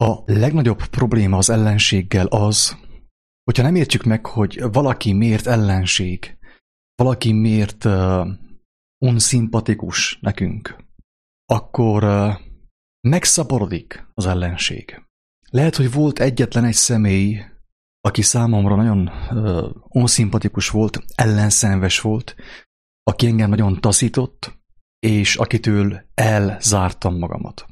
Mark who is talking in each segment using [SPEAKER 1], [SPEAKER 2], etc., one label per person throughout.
[SPEAKER 1] A legnagyobb probléma az ellenséggel az, hogyha nem értjük meg, hogy valaki miért ellenség, valaki miért unszimpatikus nekünk, akkor megszaporodik az ellenség. Lehet, hogy volt egyetlen egy személy, aki számomra nagyon unszimpatikus volt, ellenszenves volt, aki engem nagyon taszított, és akitől elzártam magamat.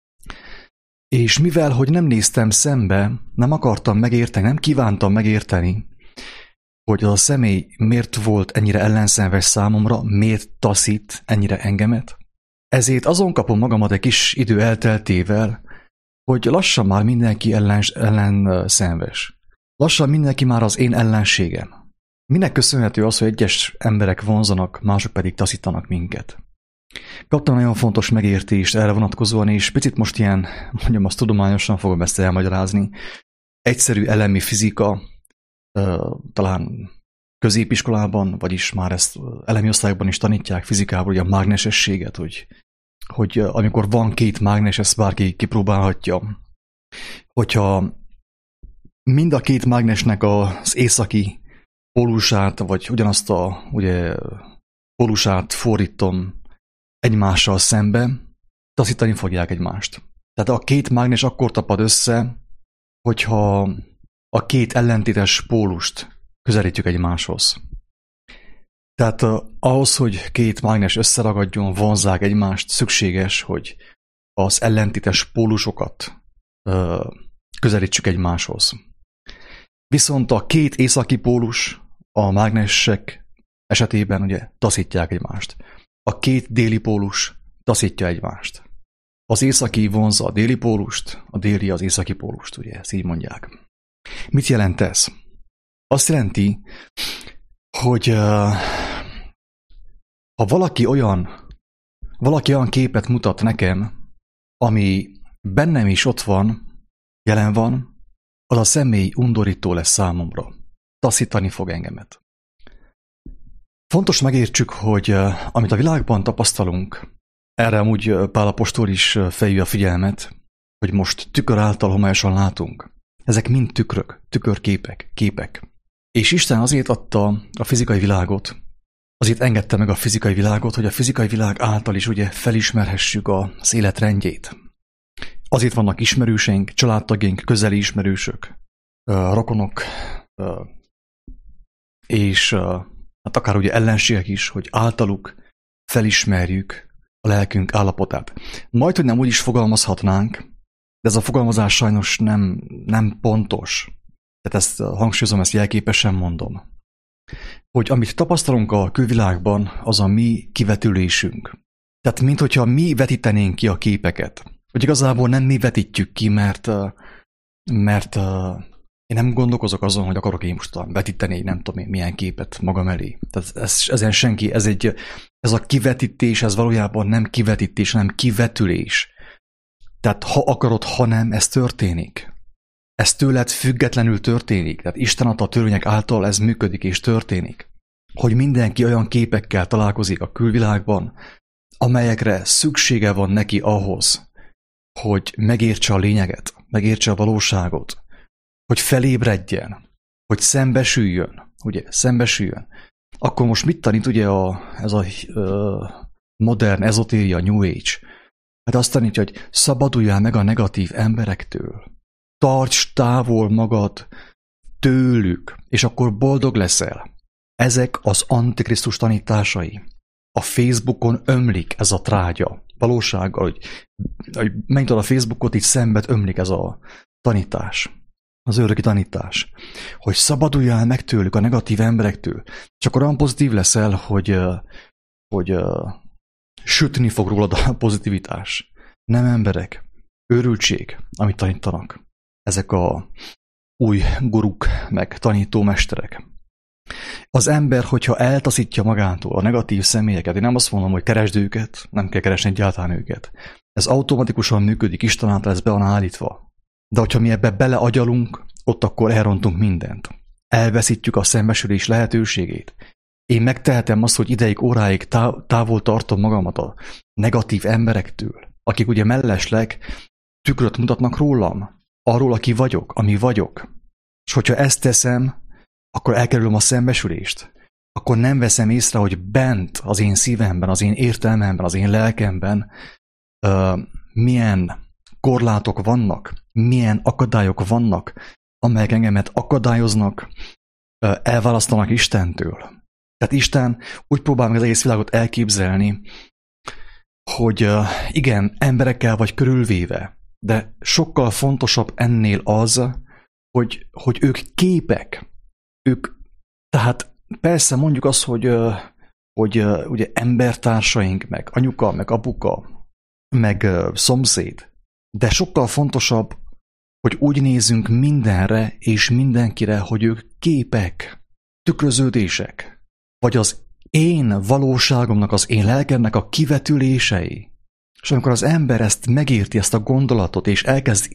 [SPEAKER 1] És mivel, hogy nem néztem szembe, nem akartam megérteni, nem kívántam megérteni, hogy az a személy miért volt ennyire ellenszenves számomra, miért taszít ennyire engemet, ezért azon kapom magamat egy kis idő elteltével, hogy lassan már mindenki ellenszenves. Lassan mindenki már az én ellenségem. Minek köszönhető az, hogy egyes emberek vonzanak, mások pedig taszítanak minket? Kaptam nagyon fontos megértést erre vonatkozóan, és picit most ilyen, mondjam, azt tudományosan fogom ezt elmagyarázni. Egyszerű elemi fizika, talán középiskolában, vagyis már ezt elemi osztályokban is tanítják fizikában, hogy a mágnesességet, hogy amikor van két mágnes, ezt bárki kipróbálhatja. Hogyha mind a két mágnesnek az északi pólusát, vagy ugyanazt a pólusát fordítom egymással szembe, taszítani fogják egymást. Tehát a két mágnes akkor tapad össze, hogyha a két ellentétes pólust közelítjük egymáshoz. Tehát ahhoz, hogy két mágnes összeragadjon, vonzzák egymást, szükséges, hogy az ellentétes pólusokat közelítsük egymáshoz. Viszont a két északi pólus a mágnesek esetében ugye taszítják egymást. A két déli pólus taszítja egymást. Az északi vonzza a déli pólust, a déli az északi pólust, ugye ezt így mondják. Mit jelent ez? Azt jelenti, hogy ha valaki olyan képet mutat nekem, ami bennem is ott van, jelen van, az a személy undorító lesz számomra. Taszítani fog engemet. Fontos megértsük, hogy amit a világban tapasztalunk, erre amúgy Pál apostol is felhívja a figyelmet, hogy most tükör által homályosan látunk. Ezek mind tükrök, tükörképek, képek. És Isten azért adta a fizikai világot, azért engedte meg a fizikai világot, hogy a fizikai világ által is ugye felismerhessük az életrendjét. Azért vannak ismerőseink, családtagjaink, közeli ismerősök, rokonok, és hát akár ugye ellenségek is, hogy általuk felismerjük a lelkünk állapotát. Majdhogy nem úgy is fogalmazhatnánk, de ez a fogalmazás sajnos nem pontos. Tehát ezt hangsúlyozom, ezt jelképesen mondom. Hogy amit tapasztalunk a külvilágban, az a mi kivetülésünk. Tehát minthogyha mi vetítenénk ki a képeket. Hogy igazából nem mi vetítjük ki, mert én nem gondolkozok azon, hogy akarok én most vetíteni, nem tudom én milyen képet magam elé. Tehát ezen senki, ez a kivetítés, ez valójában nem kivetítés, hanem kivetülés. Tehát ha akarod, ha nem, ez történik. Ez tőled függetlenül történik. Tehát Isten adta törvények által ez működik és történik. Hogy mindenki olyan képekkel találkozik a külvilágban, amelyekre szüksége van neki ahhoz, hogy megértse a lényeget, megértse a valóságot, hogy felébredjen, hogy szembesüljön, Akkor most mit tanít ugye ez a modern ezotéria, New Age? Hát azt tanítja, hogy szabaduljál meg a negatív emberektől. Tarts távol magad tőlük, és akkor boldog leszel. Ezek az Antikrisztus tanításai. A Facebookon ömlik ez a trágya. Valósággal, hogy megnyitod a Facebookot, így szembet ömlik ez a tanítás. Az ördögi tanítás. Hogy szabaduljál meg tőlük, a negatív emberektől. És akkor olyan pozitív leszel, hogy sütni fog rólad a pozitivitás. Nem emberek. Őrültség, amit tanítanak. Ezek a új guruk, meg tanítómesterek. Az ember, hogyha eltaszítja magától a negatív személyeket, én nem azt mondom, hogy keresd őket, nem kell keresni egyáltalán őket. Ez automatikusan működik, Isten által ez be van állítva. De hogyha mi ebbe beleagyalunk, ott akkor elrontunk mindent. Elveszítjük a szembesülés lehetőségét. Én megtehetem azt, hogy ideig, óráig távol tartom magamat a negatív emberektől, akik ugye mellesleg tükröt mutatnak rólam. arról, aki vagyok, ami vagyok. És hogyha ezt teszem, akkor elkerülöm a szembesülést. Akkor nem veszem észre, hogy bent az én szívemben, az én értelmemben, az én lelkemben milyen korlátok vannak, milyen akadályok vannak, amelyek engemet akadályoznak, elválasztanak Istentől. Tehát Isten úgy próbál meg az egész világot elképzelni, hogy igen, emberekkel vagy körülvéve, de sokkal fontosabb ennél az, hogy ők képek. Tehát persze mondjuk azt, hogy ugye embertársaink, meg anyuka, meg apuka, meg szomszéd, de sokkal fontosabb, hogy úgy nézzünk mindenre és mindenkire, hogy ők képek, tükröződések, vagy az én valóságomnak, az én lelkemnek a kivetülései. És amikor az ember ezt megérti, ezt a gondolatot, és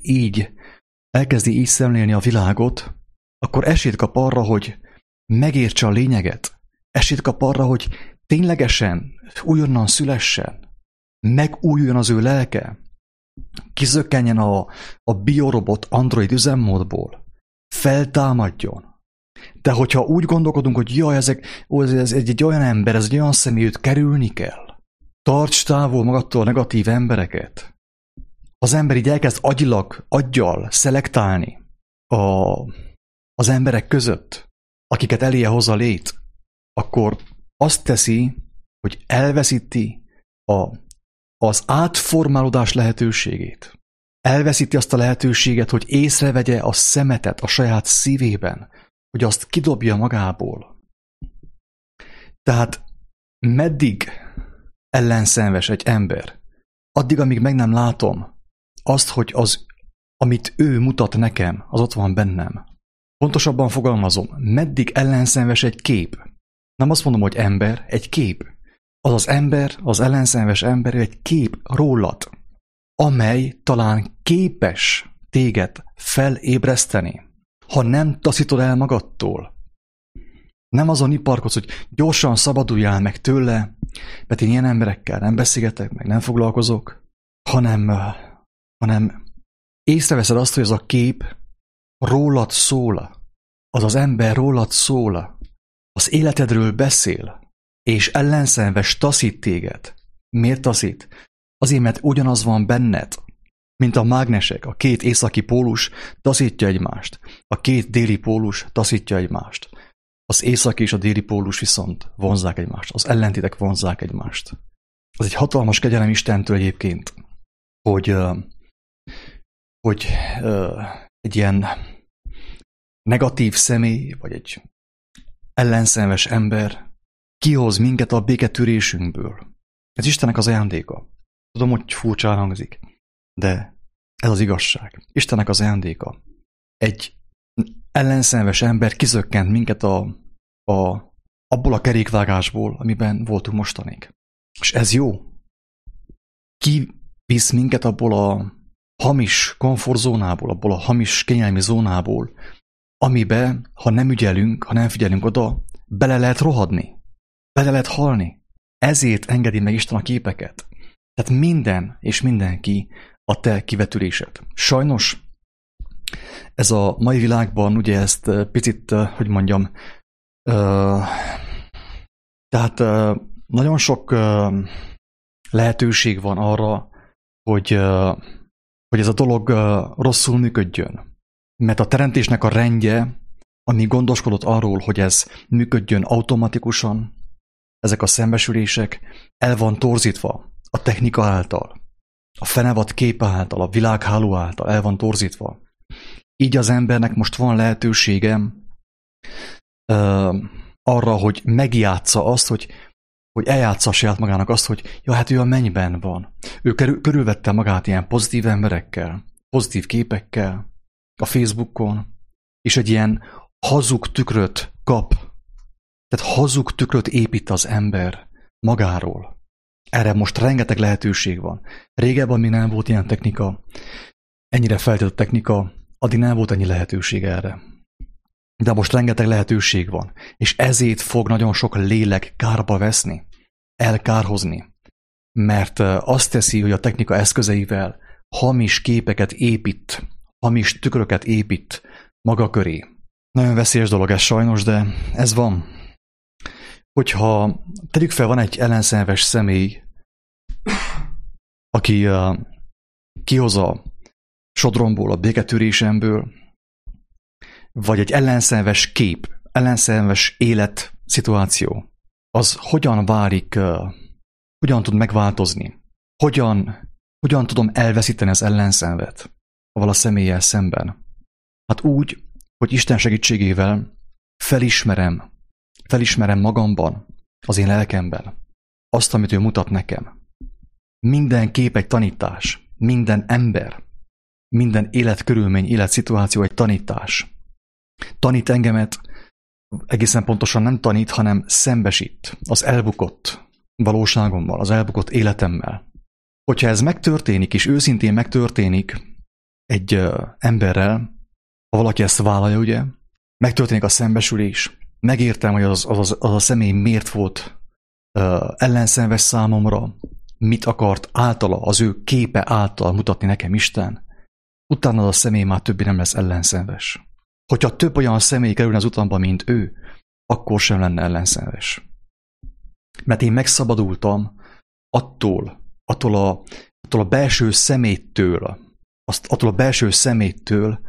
[SPEAKER 1] elkezdi így szemlélni a világot, akkor esélyt kap arra, hogy megértse a lényeget. Esélyt kap arra, hogy ténylegesen újonnan szülessen, megújuljon az ő lelke, kizökkenjen a biorobot Android üzemmódból, feltámadjon. De hogyha úgy gondolkodunk, hogy jaj, ez egy olyan ember, ez egy olyan személy, őt kerülni kell, tarts távol magadtól a negatív embereket. Az ember így elkezd aggyal szelektálni az emberek között, akiket eléje hoz a lét, akkor azt teszi, hogy elveszíti az átformálódás lehetőségét. Elveszíti azt a lehetőséget, hogy észrevegye a szemetet a saját szívében, hogy azt kidobja magából. Tehát meddig ellenszenves egy ember? Addig, amíg meg nem látom azt, hogy amit ő mutat nekem, az ott van bennem. Pontosabban fogalmazom, meddig ellenszenves egy kép? Nem azt mondom, hogy ember, egy kép. Az ember, az ellenszenves ember egy kép rólad, amely talán képes téged felébreszteni, ha nem taszítod el magadtól. Nem azon iparkodsz, hogy gyorsan szabaduljál meg tőle, mert én ilyen emberekkel nem beszélgetek, meg nem foglalkozok, hanem észreveszed azt, hogy az a kép rólad szól, az ember rólad szól, az életedről beszél, és ellenszenves taszít téged. Miért taszít? Azért, mert ugyanaz van benned, mint a mágnesek, a két északi pólus taszítja egymást, a két déli pólus taszítja egymást. Az északi és a déli pólus viszont vonzzák egymást, az ellentétek vonzzák egymást. Ez egy hatalmas kegyelem Istentől egyébként, hogy egy ilyen negatív személy, vagy egy ellenszenves ember kihoz minket a béketűrésünkből. Ez Istennek az ajándéka. Tudom, hogy furcsán hangzik, de ez az igazság. Istennek az ajándéka. Egy ellenszenves ember kizökkent minket abból a kerékvágásból, amiben voltunk mostanig. És ez jó. Kivisz minket abból a hamis komfortzónából, abból a hamis kényelmi zónából, amibe, ha nem ügyelünk, ha nem figyelünk oda, bele lehet rohadni. Bele lehet halni. Ezért engedi meg Isten a képeket. Tehát minden és mindenki a te kivetülésed. Sajnos ez a mai világban, ugye ezt picit, hogy mondjam, tehát nagyon sok lehetőség van arra, hogy ez a dolog rosszul működjön. Mert a teremtésnek a rendje, ami gondoskodott arról, hogy ez működjön automatikusan, ezek a szembesülések el van torzítva a technika által, a fenevad képe által, a világháló által el van torzítva. Így az embernek most van lehetősége arra, hogy megjátsza azt, hogy eljátsza saját magának azt, hogy ja, hát ő a mennyben van. Ő körülvette magát ilyen pozitív emberekkel, pozitív képekkel a Facebookon, és egy ilyen hazug tükröt kap. Tehát hazug tükröt épít az ember magáról. Erre most rengeteg lehetőség van. Régebben még nem volt ilyen technika, ennyire fejlett technika, addig nem volt ennyi lehetőség erre. De most rengeteg lehetőség van, és ezért fog nagyon sok lélek kárba veszni, elkárhozni. Mert azt teszi, hogy a technika eszközeivel hamis képeket épít, hamis tükröket épít maga köré. Nagyon veszélyes dolog ez sajnos, de ez van. Hogyha tegyük fel, van egy ellenszenves személy, aki kihoz a sodromból, a béketűrésemből, vagy egy ellenszenves kép, ellenszenves élet-szituáció, az hogyan válik, hogyan tud megváltozni? Hogyan tudom elveszíteni az ellenszenvet avval a személlyel szemben? Hát úgy, hogy Isten segítségével felismerem magamban, az én lelkemben azt, amit ő mutat nekem. Minden kép egy tanítás, minden ember, minden életkörülmény, életszituáció egy tanítás. Tanít engemet, egészen pontosan nem tanít, hanem szembesít az elbukott valóságommal, az elbukott életemmel. Hogyha ez megtörténik, és őszintén megtörténik egy emberrel, ha valaki ezt vállalja, ugye, megtörténik a szembesülés, megértem, hogy az a személy miért volt ellenszenves számomra, mit akart általa, az ő képe által mutatni nekem Isten, utána az a személy már többé nem lesz ellenszenves. Hogyha több olyan személy kerülne az utamba, mint ő, akkor sem lenne ellenszenves. Mert én megszabadultam attól a belső szeméttől, attól a belső szeméttől,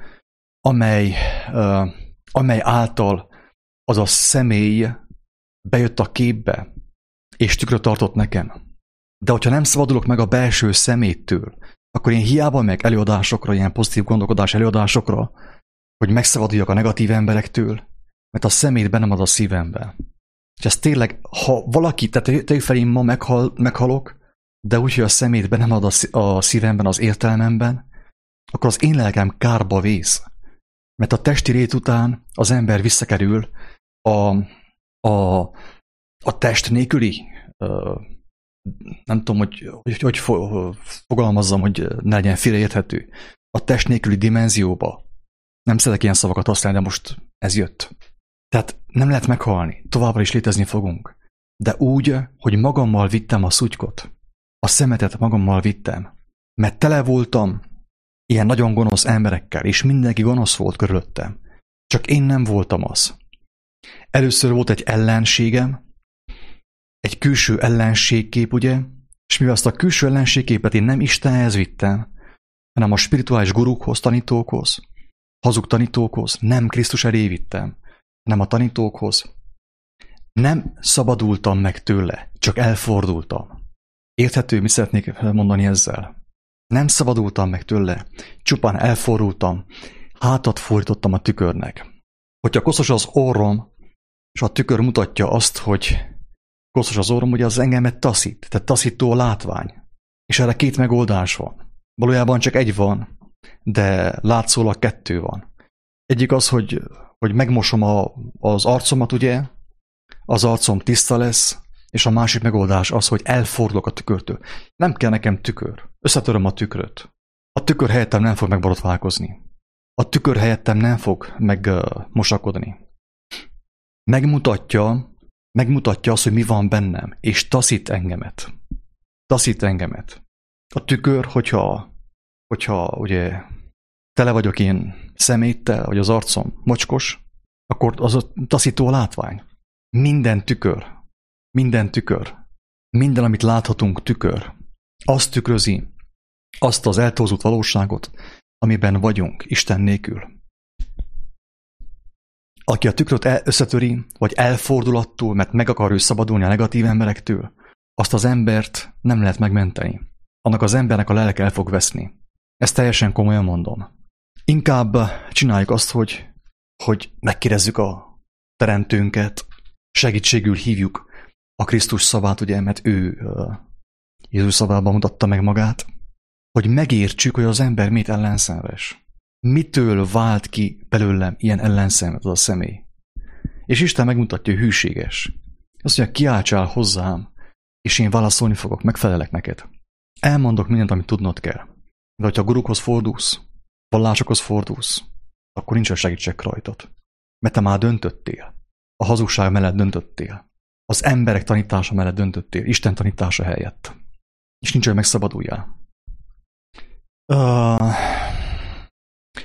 [SPEAKER 1] amely által az a személy bejött a képbe, és tükröt tartott nekem. De hogyha nem szabadulok meg a belső szeméttől, akkor én hiába megyek előadásokra, ilyen pozitív gondolkodás előadásokra, hogy megszabaduljak a negatív emberektől, mert a szemét bennem az a szívemben. És ez tényleg, ha valaki, tehát tegyük fel, én ma meghalok, de úgy, hogy a szemét bennem ad a szívemben, az értelmemben, akkor az én lelkem kárba vész. Mert a testi rét után az ember visszakerül a test nélküli, nem tudom, hogy fogalmazzam, hogy ne legyen félreérthető, a test nélküli dimenzióba. Nem szeretek ilyen szavakat használni, de most ez jött. Tehát nem lehet meghalni, továbbra is létezni fogunk. De úgy, hogy magammal vittem a szutykot, a szemetet magammal vittem, mert tele voltam ilyen nagyon gonosz emberekkel, és mindenki gonosz volt körülöttem. Csak én nem voltam az. Először volt egy ellenségem, egy külső ellenségkép, ugye? És mivel azt a külső ellenségképet én nem Istenhez vittem, hanem a spirituális gurukhoz, tanítókhoz, hazug tanítókhoz, nem Krisztus elé vittem, hanem a tanítókhoz. Nem szabadultam meg tőle, csak elfordultam. Érthető, mit szeretnék mondani ezzel? Nem szabadultam meg tőle, csupán elfordultam, hátat fordítottam a tükörnek. Hogyha koszos az orrom, és a tükör mutatja azt, hogy koszos az orrom, ugye az engemet taszít, tehát taszító a látvány. És erre két megoldás van. Valójában csak egy van, de látszólag kettő van. Egyik az, hogy megmosom az arcomat, ugye, az arcom tiszta lesz, és a másik megoldás az, hogy elfordulok a tükörtől. Nem kell nekem tükör. Összetöröm a tükröt. A tükör helyettem nem fog megborotválkozni. A tükör helyettem nem fog megmosakodni. Megmutatja azt, hogy mi van bennem, és taszít engemet. Taszít engemet. A tükör, hogyha ugye tele vagyok én szeméttel, vagy az arcom mocskos, akkor az a taszító látvány. Minden tükör, minden, amit láthatunk, tükör. Azt tükrözi azt az eltorzult valóságot, amiben vagyunk, Isten nélkül. Aki a tükröt összetöri, vagy elfordul attól, mert meg akar ő szabadulni a negatív emberektől, azt az embert nem lehet megmenteni. Annak az embernek a lelke el fog veszni. Ezt teljesen komolyan mondom. Inkább csináljuk azt, hogy megkérdezzük a teremtőnket, segítségül hívjuk a Krisztus szavát, ugye, mert ő Jézus szavában mutatta meg magát, hogy megértsük, hogy az ember mit ellenszenves. Mitől vált ki belőlem ilyen ellenszenvet az a személy. És Isten megmutatja, hogy hűséges. Azt mondja, kiáltsál hozzám, és én válaszolni fogok, megfelelek neked. Elmondok mindent, amit tudnod kell. De hogyha a gurukhoz fordulsz, vallásokhoz fordulsz, akkor nincs segítség rajtad. Mert te már döntöttél. A hazugság mellett döntöttél. Az emberek tanítása mellett döntöttél. Isten tanítása helyett. És nincs, hogy megszabaduljál.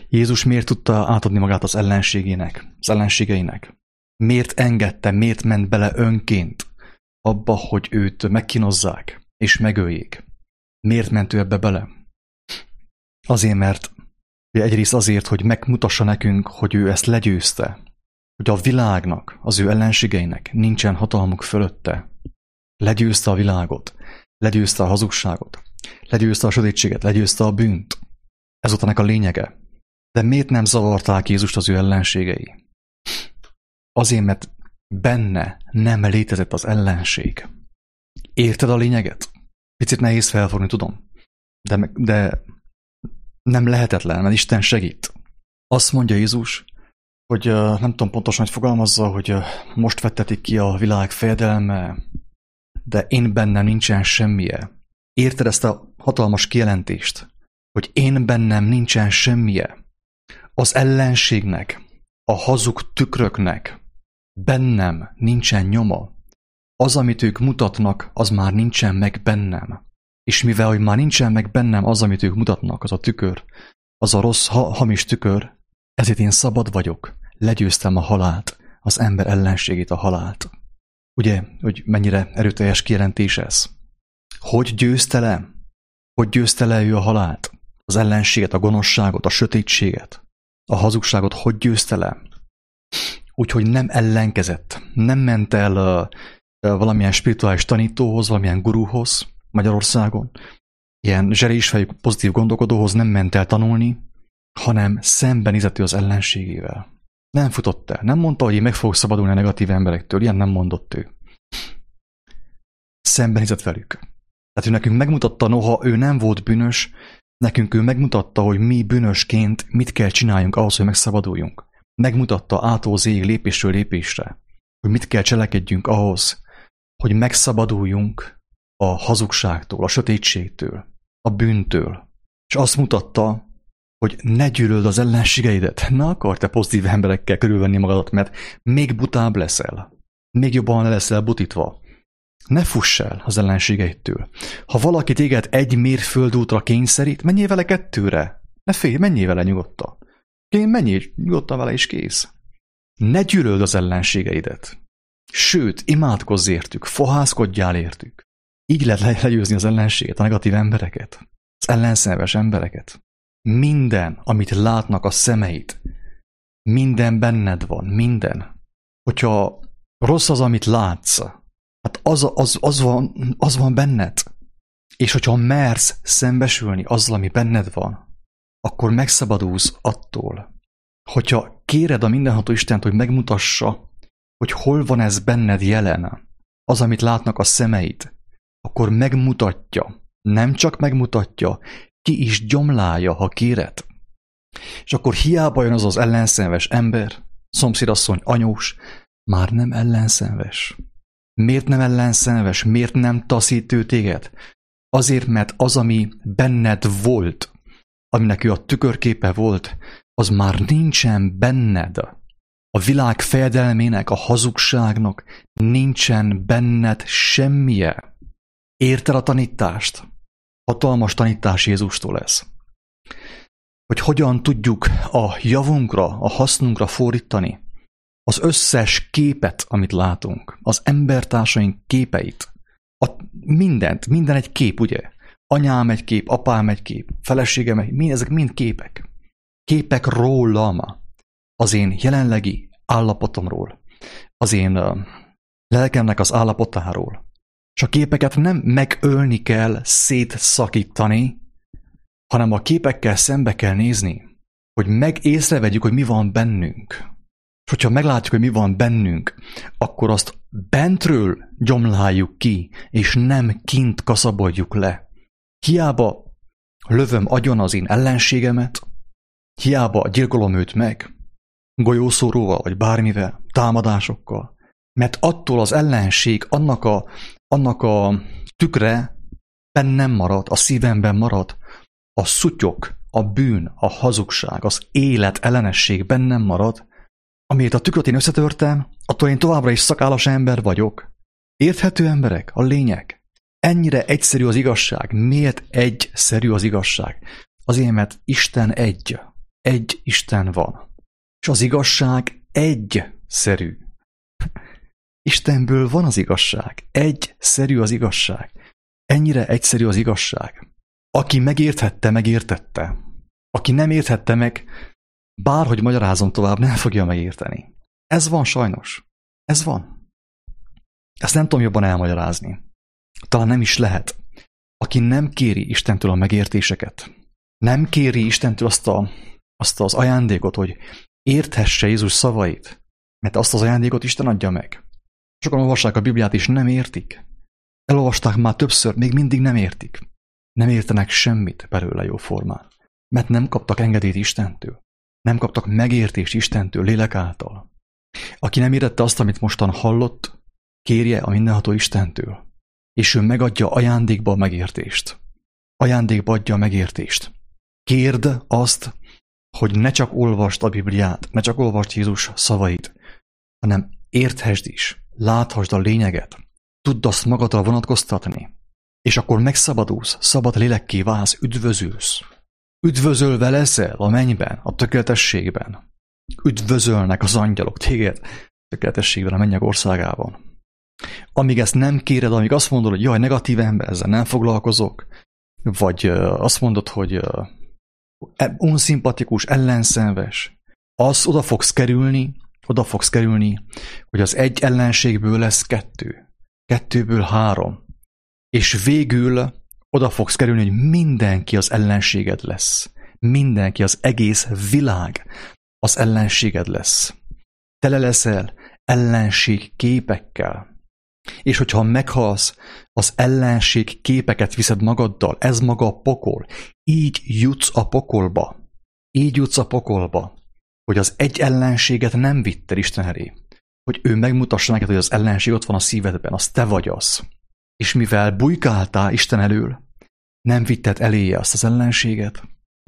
[SPEAKER 1] Jézus miért tudta átadni magát az ellenségeinek? Miért engedte, miért ment bele önként abba, hogy őt megkínozzák és megöljék? Miért ment ő ebbe bele? Azért, mert egyrészt azért, hogy megmutassa nekünk, hogy ő ezt legyőzte, hogy a világnak, az ő ellenségeinek nincsen hatalmuk fölötte. Legyőzte a világot, legyőzte a hazugságot, legyőzte a sötétséget, legyőzte a bűnt. Ez volt ennek a lényege. De miért nem zavarták Jézust az ő ellenségei? Azért, mert benne nem létezett az ellenség. Érted a lényeget? Picit nehéz felfogni, tudom. De nem lehetetlen, mert Isten segít. Azt mondja Jézus, hogy nem tudom pontosan, hogy fogalmazza, hogy most vettetik ki a világ fejedelme, de én bennem nincsen semmije. Érted ezt a hatalmas kijelentést, hogy én bennem nincsen semmije? Az ellenségnek, a hazug tükröknek bennem nincsen nyoma. Az, amit ők mutatnak, az már nincsen meg bennem. És mivel, hogy már nincsen meg bennem az, amit ők mutatnak, az a tükör, az a rossz, hamis tükör, ezért én szabad vagyok. Legyőztem a halált, az ember ellenségét, a halált. Ugye, hogy mennyire erőteljes kijelentés ez? Hogy győzte le? Hogy győzte le ő a halált? Az ellenséget, a gonoszságot, a sötétséget, a hazugságot hogy győzte le? Úgyhogy nem ellenkezett, nem ment el valamilyen spirituális tanítóhoz, valamilyen gurúhoz Magyarországon, ilyen zserésfejű pozitív gondolkodóhoz nem ment el tanulni, hanem szembenézett ő az ellenségével. Nem futott el, nem mondta, hogy én meg fogok szabadulni a negatív emberektől, ilyen nem mondott ő. Szembenézett velük. Tehát ő nekünk megmutatta, noha ő nem volt bűnös, nekünk ő megmutatta, hogy mi bűnösként mit kell csináljunk ahhoz, hogy megszabaduljunk. Megmutatta ától zég lépésről lépésre, hogy mit kell cselekedjünk ahhoz, hogy megszabaduljunk a hazugságtól, a sötétségtől, a bűntől. És azt mutatta, hogy ne gyűlöld az ellenségeidet. Ne akar te pozitív emberekkel körülvenni magadat, mert még butább leszel. Még jobban le leszel butítva. Ne fuss el az ellenségeitől. Ha valaki téged egy mérföldútra kényszerít, menjél vele 2-re. Ne félj, menjél vele nyugodtan. Menjél nyugodtan vele is kész. Ne gyűlöld az ellenségeidet. Sőt, imádkozz értük, fohászkodjál értük. Így lehet legyőzni az ellenséget, a negatív embereket, az ellenszenves embereket. Minden, amit látnak a szemeid, minden benned van, minden. Hogyha rossz az, amit látsz, hát az van benned. És hogyha mersz szembesülni azzal, ami benned van, akkor megszabadulsz attól. Hogyha kéred a mindenható Istent, hogy megmutassa, hogy hol van ez benned jelen, az, amit látnak a szemeid, akkor megmutatja, nem csak megmutatja, ki is gyomlálja, ha kéred. És akkor hiába jön az az ellenszenves ember, szomszédasszony, anyós, már nem ellenszenves. Miért nem ellenszenves? Miért nem taszít ő téged? Azért, mert az, ami benned volt, aminek ő a tükörképe volt, az már nincsen benned. A világ fejedelmének, a hazugságnak nincsen benned semmije. Érted a tanítást? Hatalmas tanítás Jézustól lesz. Hogy hogyan tudjuk a javunkra, a hasznunkra fordítani az összes képet, amit látunk, az embertársaink képeit, minden egy kép, ugye? Anyám egy kép, apám egy kép, feleségem egy, ezek mind képek. Képek rólam, az én jelenlegi állapotomról, az én lelkemnek az állapotáról. És a képeket nem megölni kell, szétszakítani, hanem a képekkel szembe kell nézni, hogy észrevegyük, hogy mi van bennünk. És hogyha meglátjuk, hogy mi van bennünk, akkor azt bentről gyomláljuk ki, és nem kint kaszaboljuk le. Hiába lövöm agyon az én ellenségemet, hiába gyilkolom őt meg, golyószóróval vagy bármivel, támadásokkal, mert attól az ellenség, annak a tükre bennem marad, a szívemben marad, a szutyok, a bűn, a hazugság, az élet ellenesség bennem marad, amiért a tükröt én összetörtem, attól én továbbra is szakállas ember vagyok. Érthető emberek? A lényeg. Ennyire egyszerű az igazság. Miért egyszerű az igazság? Azért, mert Isten egy. egy Isten van. És az igazság egyszerű. Istenből van az igazság. Egyszerű az igazság. Ennyire egyszerű az igazság. Aki megérthette, megértette. Aki nem érthette meg, bárhogy magyarázom tovább, nem fogja megérteni. Ez van sajnos. Ez van. Ezt nem tudom jobban elmagyarázni. Talán nem is lehet. Aki nem kéri Istentől a megértéseket, nem kéri Istentől azt az ajándékot, hogy érthesse Jézus szavait, mert azt az ajándékot Isten adja meg. Sokan olvassák a Bibliát, és nem értik. Elolvasták már többször, még mindig nem értik. Nem értenek semmit belőle jóformán, mert nem kaptak engedélyt Istentől. Nem kaptak megértést Istentől, lélek által. Aki nem értette azt, amit mostan hallott, kérje a mindenható Istentől, és ő megadja ajándékba a megértést. Ajándékba adja a megértést. Kérd azt, hogy ne csak olvasd a Bibliát, ne csak olvasd Jézus szavait, hanem érthesd is, láthasd a lényeget, tudd azt magadra vonatkoztatni, és akkor megszabadulsz, szabad lélekké válsz, üdvözülsz. Üdvözölve leszel a mennyben, a tökéletességben. Üdvözölnek az angyalok téged tökéletességben a mennyek országában. Amíg ezt nem kéred, amíg azt mondod, hogy jaj, negatív ember, ezzel nem foglalkozok, vagy azt mondod, hogy unszimpatikus, ellenszenves, az oda fogsz kerülni, hogy az egy ellenségből lesz kettő, kettőből három, és végül oda fogsz kerülni, hogy mindenki az ellenséged lesz. Mindenki, az egész világ az ellenséged lesz. Tele leszel ellenség képekkel. És hogyha meghalsz, az ellenség képeket viszed magaddal, ez maga a pokol. Így jutsz a pokolba. Így jutsz a pokolba, hogy az egy ellenséget nem vitted Isten elé. Hogy ő megmutassa neked, hogy az ellenség ott van a szívedben, az te vagy az. És mivel bujkáltál Isten elől, nem vitted eléje azt az ellenséget,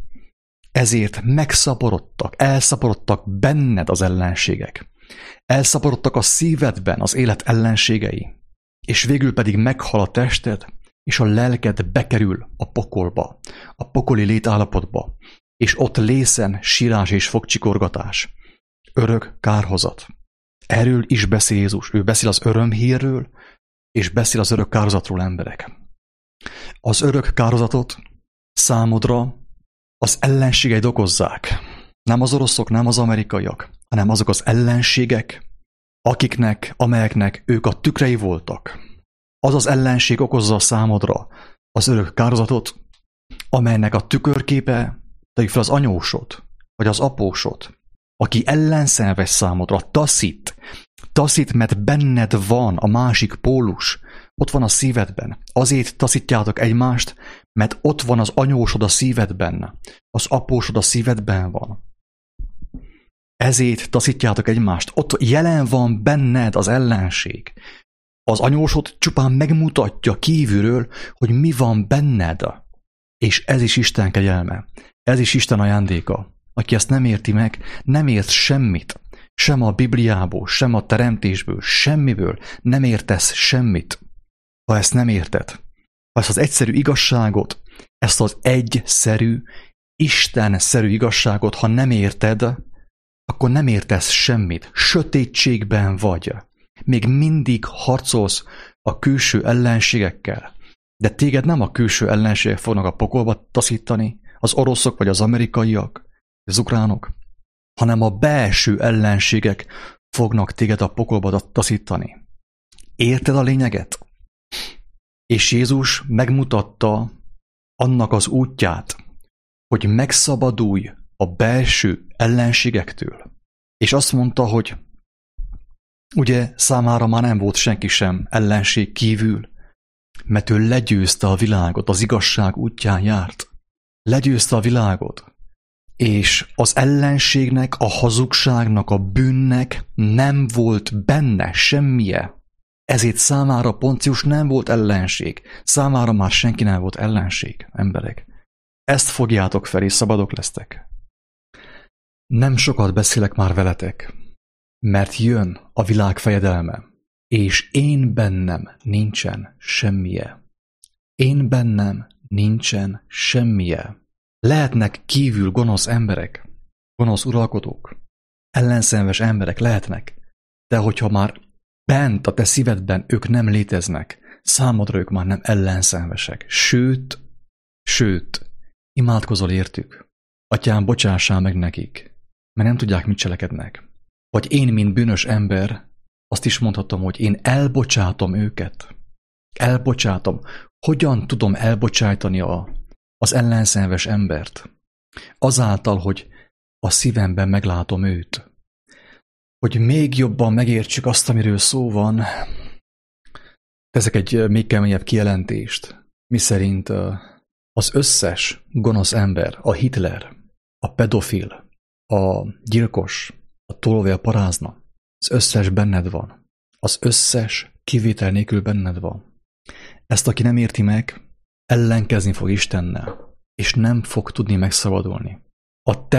[SPEAKER 1] ezért megszaporodtak, elszaporodtak benned az ellenségek. Elszaporodtak a szívedben az élet ellenségei, és végül pedig meghal a tested, és a lelked bekerül a pokolba, a pokoli létállapotba, és ott lészen sírás és fogcsikorgatás. Örök kárhozat. Erről is beszél Jézus. Ő beszél az örömhírről, és beszél az örök kárhozatról, emberek. Az örök kárhozatot számodra az ellenségeid okozzák. Nem az oroszok, nem az amerikaiak, hanem azok az ellenségek, amelyeknek ők a tükrei voltak. Az az ellenség okozza számodra az örök kárhozatot, amelynek a tükörképe, tegyük fel az anyósod, vagy az apósod, aki ellenszenves számodra, taszít, mert benned van a másik pólus, ott van a szívedben. Azért taszítjátok egymást, mert ott van az anyósod a szívedben, az apósod a szívedben van. Ezért taszítjátok egymást. Ott jelen van benned az ellenség. Az anyósod csupán megmutatja kívülről, hogy mi van benned. És ez is Isten kegyelme. Ez is Isten ajándéka. Aki ezt nem érti meg, nem ért semmit. Sem a Bibliából, sem a teremtésből, semmiből nem értesz semmit. Ha ezt nem érted, ha ezt az egyszerű igazságot, ezt az egyszerű, istenszerű igazságot, ha nem érted, akkor nem értesz semmit. Sötétségben vagy. Még mindig harcolsz a külső ellenségekkel. De téged nem a külső ellenségek fognak a pokolba taszítani, az oroszok vagy az amerikaiak, az ukránok, hanem a belső ellenségek fognak téged a pokolba taszítani. Érted a lényeget? És Jézus megmutatta annak az útját, hogy megszabadulj a belső ellenségektől. És azt mondta, hogy ugye számára már nem volt senki sem ellenség kívül, mert ő legyőzte a világot, az igazság útján járt. Legyőzte a világot. És az ellenségnek, a hazugságnak, a bűnnek nem volt benne semmije. Ezért számára Poncius nem volt ellenség. Számára már senki nem volt ellenség, emberek. Ezt fogjátok fel, és szabadok lesztek. Nem sokat beszélek már veletek, mert jön a világ fejedelme, és én bennem nincsen semmije. Én bennem nincsen semmije. Lehetnek kívül gonosz emberek, gonosz uralkodók, ellenszenves emberek lehetnek, de hogyha már bent a te szívedben ők nem léteznek, számodra ők már nem ellenszenvesek. Sőt, imádkozol értük. Atyám, bocsássál meg nekik, mert nem tudják, mit cselekednek. Vagy én, mint bűnös ember, azt is mondhatom, hogy én elbocsátom őket. Elbocsátom. Hogyan tudom elbocsájtani az ellenszenves embert? Azáltal, hogy a szívemben meglátom őt. Hogy még jobban megértsük azt, amiről szó van, teszek egy még keményebb kijelentést, miszerint az összes gonosz ember, a Hitler, a pedofil, a gyilkos, a tolvaj, a parázna, az összes benned van. Az összes kivétel nélkül benned van. Ezt, aki nem érti meg, ellenkezni fog Istennel, és nem fog tudni megszabadulni. A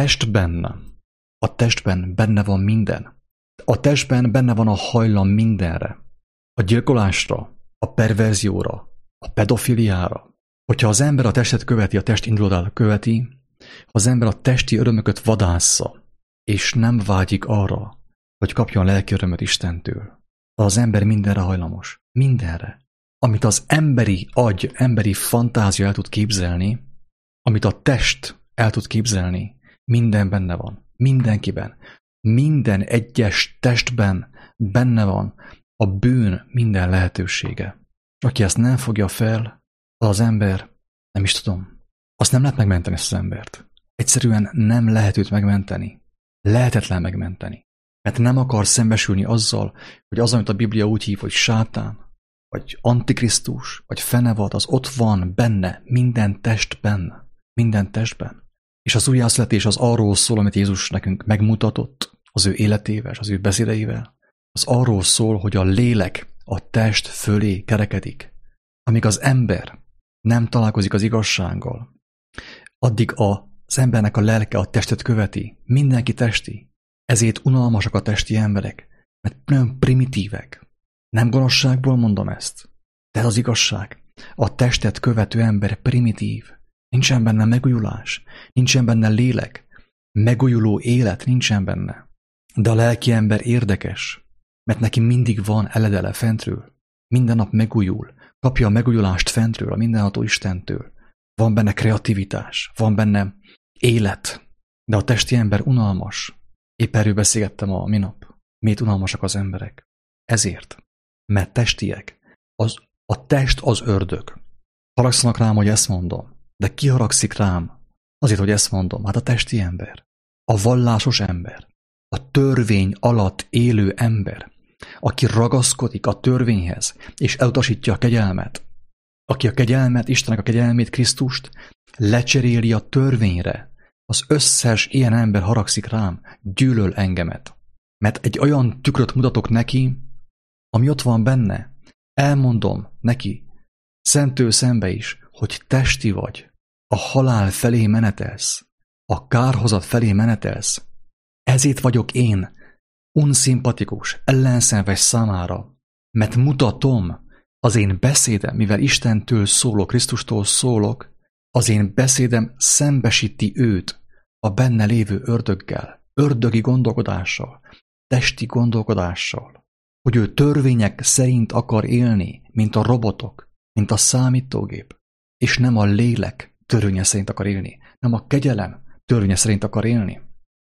[SPEAKER 1] testben benne van minden. A testben benne van a hajlam mindenre. A gyilkolásra, a perverzióra, a pedofiliára. Hogyha az ember a testet követi, a test indulatát követi, az ember a testi örömöket vadásza, és nem vágyik arra, hogy kapjon lelki örömöt Istentől. Az ember mindenre hajlamos. Mindenre. Amit az emberi agy, emberi fantázia el tud képzelni, amit a test el tud képzelni, minden benne van. Mindenkiben. Minden egyes testben benne van a bűn minden lehetősége. Aki ezt nem fogja fel, az ember, nem is tudom, azt nem lehet megmenteni, ezt az embert. Egyszerűen nem lehet őt megmenteni. Lehetetlen megmenteni. Mert nem akar szembesülni azzal, hogy az, amit a Biblia úgy hív, hogy sátán, vagy antikrisztus, vagy fenevad, az ott van benne, minden testben. Minden testben. És az újjászületés az arról szól, amit Jézus nekünk megmutatott, az ő életével, az ő beszédeivel. Az arról szól, hogy a lélek a test fölé kerekedik. Amíg az ember nem találkozik az igazsággal, addig az embernek a lelke a testet követi. Mindenki testi. Ezért unalmasak a testi emberek, mert nagyon primitívek. Nem gonoszságból mondom ezt, de ez az igazság. A testet követő ember primitív. Nincsen benne megújulás, nincsen benne lélek, megújuló élet nincsen benne. De a lelki ember érdekes, mert neki mindig van eledele fentről. Minden nap megújul, kapja a megújulást fentről, a mindenható Istentől. Van benne kreativitás, van benne élet, de a testi ember unalmas. Épp erről beszélgettem a minap. Miért unalmasak az emberek? Ezért, mert testiek. A test az ördög. Haragszanak rám, hogy ezt mondom. De ki haragszik rám? Azért, hogy ezt mondom. Hát a testi ember. A vallásos ember. A törvény alatt élő ember. Aki ragaszkodik a törvényhez, és elutasítja a kegyelmet. Aki a kegyelmet, Istennek a kegyelmét, Krisztust lecseréli a törvényre. Az összes ilyen ember haragszik rám, gyűlöl engemet. Mert egy olyan tükröt mutatok neki, ami ott van benne. Elmondom neki, szentől szembe is, hogy testi vagy. A halál felé menetelsz. A kárhozat felé menetelsz. Ezért vagyok én unszimpatikus, ellenszenves számára. Mert mutatom az én beszédem, mivel Istentől szólok, Krisztustól szólok, az én beszédem szembesíti őt a benne lévő ördöggel, ördögi gondolkodással, testi gondolkodással, hogy ő törvények szerint akar élni, mint a robotok, mint a számítógép, és nem a lélek törvénye szerint akar élni, nem a kegyelem törvénye szerint akar élni.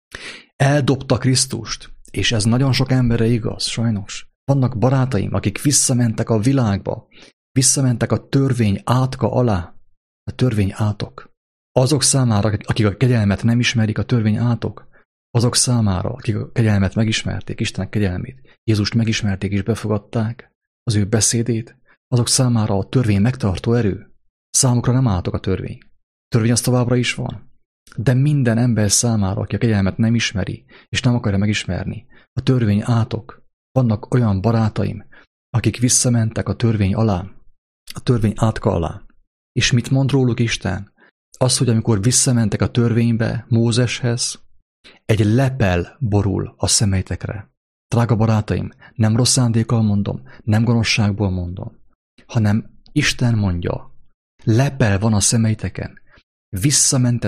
[SPEAKER 1] Eldobta Krisztust, és ez nagyon sok emberre igaz, sajnos. Vannak barátaim, akik visszamentek a világba, visszamentek a törvény átka alá, a törvény átok. Azok számára, akik a kegyelmet nem ismerik, a törvény átok, azok számára, akik a kegyelmet megismerték, Istenek kegyelmét, Jézust megismerték és befogadták, az ő beszédét, azok számára a törvény megtartó erő. Számukra nem átok a törvény. A törvény az továbbra is van. De minden ember számára, aki a kegyelmet nem ismeri, és nem akarja megismerni, a törvény átok. Vannak olyan barátaim, akik visszamentek a törvény alá, a törvény átka alá. És mit mond róluk Isten? Az, hogy amikor visszamentek a törvénybe, Mózeshez, egy lepel borul a szemeitekre. Drága barátaim, nem rossz szándékkal mondom, nem gonoszságból mondom, hanem Isten mondja, lepel van a szemeiteken. Visszamentetek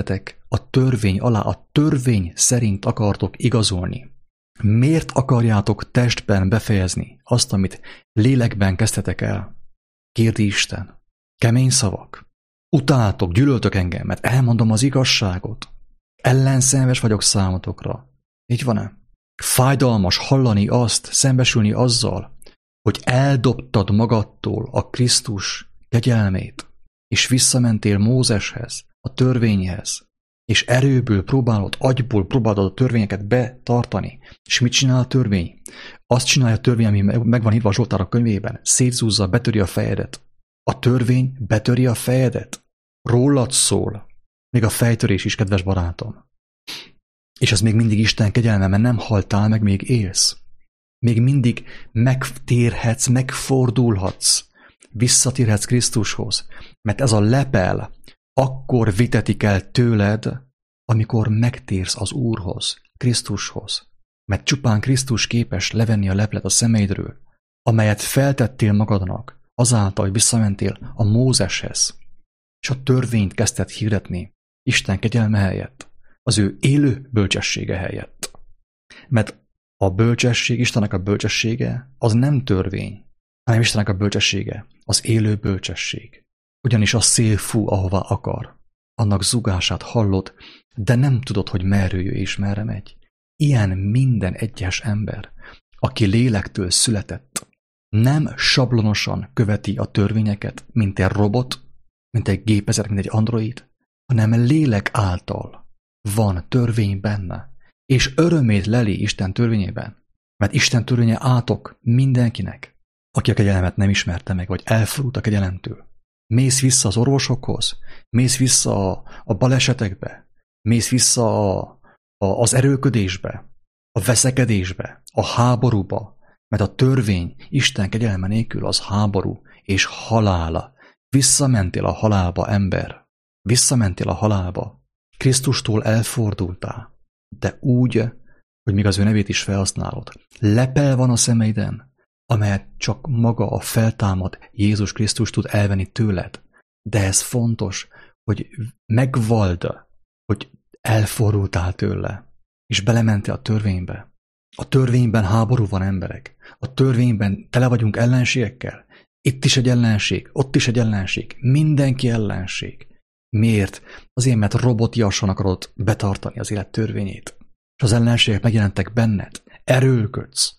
[SPEAKER 1] a törvény alá, a törvény szerint akartok igazolni? Miért akarjátok testben befejezni azt, amit lélekben kezdtetek el? Kérdi Isten. Kemény szavak. Utáltok, gyűlöltök engem, mert elmondom az igazságot. Ellenszenves vagyok számotokra. Így van-e? Fájdalmas hallani azt, szembesülni azzal, hogy eldobtad magadtól a Krisztus kegyelmét, és visszamentél Mózeshez, a törvényhez, és erőből próbálod, agyból próbálod a törvényeket betartani. És mit csinál a törvény? Azt csinálja a törvény, ami meg van írva a Zsoltárok könyvében. Szétzúzza, betöri a fejedet. A törvény betöri a fejedet. Rólad szól. Még a fejtörés is, kedves barátom. És ez még mindig Isten kegyelme, mert nem haltál meg, még élsz. Még mindig megtérhetsz, megfordulhatsz. Visszatérhetsz Krisztushoz. Mert ez a lepel akkor vitetik el tőled, amikor megtérsz az Úrhoz, Krisztushoz. Mert csupán Krisztus képes levenni a leplet a szemeidről, amelyet feltettél magadnak, azáltal, hogy visszamentél a Mózeshez, és a törvényt kezdted hirdetni Isten kegyelme helyett, az ő élő bölcsessége helyett. Mert a bölcsesség, Istennek a bölcsessége, az nem törvény, hanem Istennek a bölcsessége, az élő bölcsesség. Ugyanis a szél fúj, ahová akar. Annak zugását hallod, de nem tudod, hogy merről jöjj és merre megy. Ilyen minden egyes ember, aki lélektől született, nem sablonosan követi a törvényeket, mint egy robot, mint egy gépezet, mint egy android, hanem lélek által van törvény benne, és örömét leli Isten törvényében, mert Isten törvénye átok mindenkinek, aki a kegyelmet nem ismerte meg, vagy elfordult a kegyelemtől. Mész vissza az orvosokhoz, mész vissza a balesetekbe, mész vissza az erőködésbe, a veszekedésbe, a háborúba, mert a törvény Isten kegyelme nélkül az háború és halál. Visszamentél a halálba, ember. Visszamentél a halálba. Krisztustól elfordultál, de úgy, hogy még az ő nevét is felhasználod. Lepel van a szemeiden, amelyet csak maga a feltámad Jézus Krisztus tud elvenni tőled. De ez fontos, hogy megvald, hogy elfordultál tőle, és belementél a törvénybe. A törvényben háború van, emberek. A törvényben tele vagyunk ellenségekkel. Itt is egy ellenség, ott is egy ellenség. Mindenki ellenség. Miért? Azért, mert robotiasan akarod betartani az élet törvényét. És az ellenségek megjelentek benned. Erőlködsz.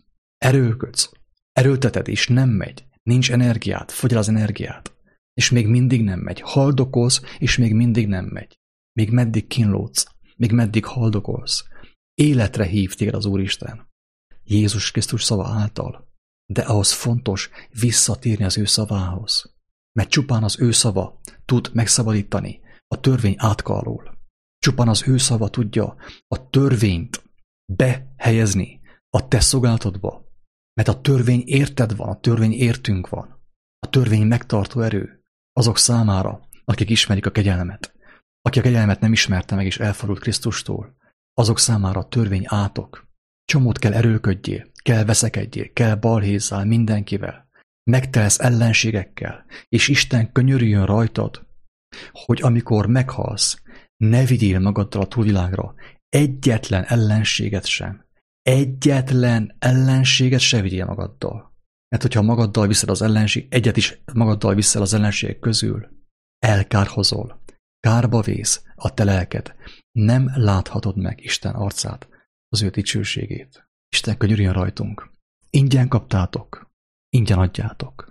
[SPEAKER 1] Erőlteted, és nem megy. Nincs energiát, fogy el az energiát. És még mindig nem megy. Haldokolsz, és még mindig nem megy. Még meddig kínlódsz, még meddig haldokolsz. Életre hív téged az Úristen. Jézus Krisztus szava által. De ahhoz fontos visszatérni az ő szavához. Mert csupán az ő szava tud megszabadítani a törvény átka alól. Csupán az ő szava tudja a törvényt behelyezni a te szolgálatodba. Mert a törvény érted van, a törvény értünk van. A törvény megtartó erő azok számára, akik ismerik a kegyelmet. Aki a kegyelmet nem ismerte meg és elfordult Krisztustól, azok számára a törvény átok. Csomót kell erőlködjél, kell veszekedjél, kell balhézzál mindenkivel. Megtelsz ellenségekkel, és Isten könyörüljön rajtad, hogy amikor meghalsz, ne vigyél magaddal a túlvilágra egyetlen ellenséget sem. Egyetlen ellenséget se vigyél magaddal. Mert hogyha magaddal viszed az ellenség, egyet is magaddal viszel az ellenségek közül, elkárhozol, kárba vész a te lelked. Nem láthatod meg Isten arcát, az ő dicsőségét. Isten könyörüljön rajtunk. Ingyen kaptátok, ingyen adjátok.